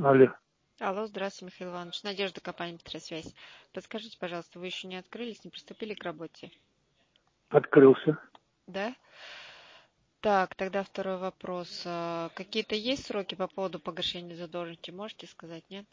Алло, Алло, здравствуйте, Михаил Иванович. Надежда, компания Петросвязь. Подскажите, пожалуйста, вы еще не открылись, не приступили к работе? открылся. Да? Так, тогда второй вопрос. Какие-то есть сроки по поводу погашения задолженности? Можете сказать, нет?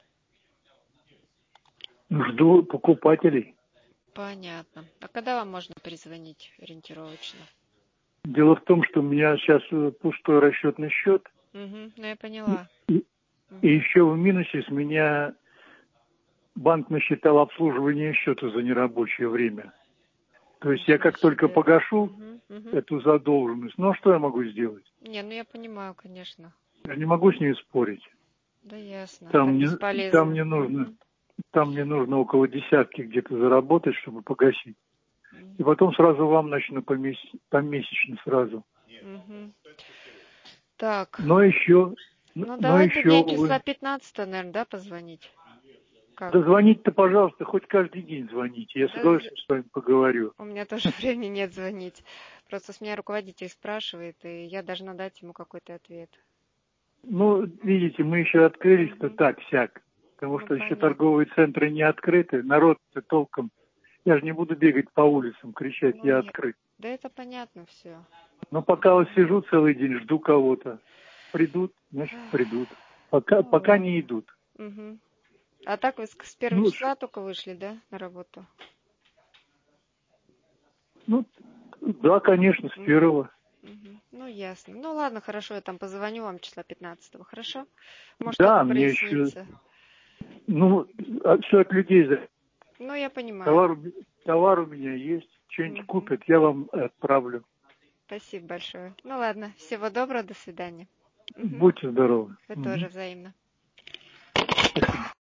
Жду покупателей. Понятно. А когда вам можно перезвонить ориентировочно? Дело в том, что у меня сейчас пустой расчетный счет, Ну я поняла. и еще в минусе с меня банк насчитал обслуживание счета за нерабочее время. То есть я как только погашу эту задолженность, ну а что я могу сделать? Не, ну я понимаю, конечно. Я не могу с ней спорить. Да ясно. Там Так мне, бесполезно. там мне нужно около десятки где-то заработать, чтобы погасить. И потом сразу вам начну помесячно сразу. Так. Но еще, Ну но давайте еще, день числа 15, наверное, да, позвонить? Как? да звоните-то, пожалуйста, хоть каждый день звоните. Я с Да, удовольствием с вами поговорю. у меня тоже времени нет звонить. Просто с меня руководитель спрашивает, и я должна дать ему какой-то ответ. Ну, видите, мы еще открылись-то так-сяк. Потому Ну, что еще понятно. торговые центры не открыты. Народ-то толком. Я же не буду бегать по улицам, кричать, Ну, я открыт. да это понятно все. Но пока вот сижу целый день, жду кого-то. Придут, значит, придут. Ну Пока не ладно. идут. А так вы с первого Ну, числа только вышли, да, на работу? ну, да, конечно, с первого. Ну, ясно. Ну, ладно, хорошо, я там позвоню вам числа 15-го, хорошо? Может, что-то Да, мне еще, прояснится. ну, все от людей зависит. Ну, я понимаю. Товар у меня есть. Что-нибудь купят, я вам отправлю. Спасибо большое. Ну, ладно, всего доброго, до свидания. Будьте здоровы. Вы тоже взаимно. Спасибо.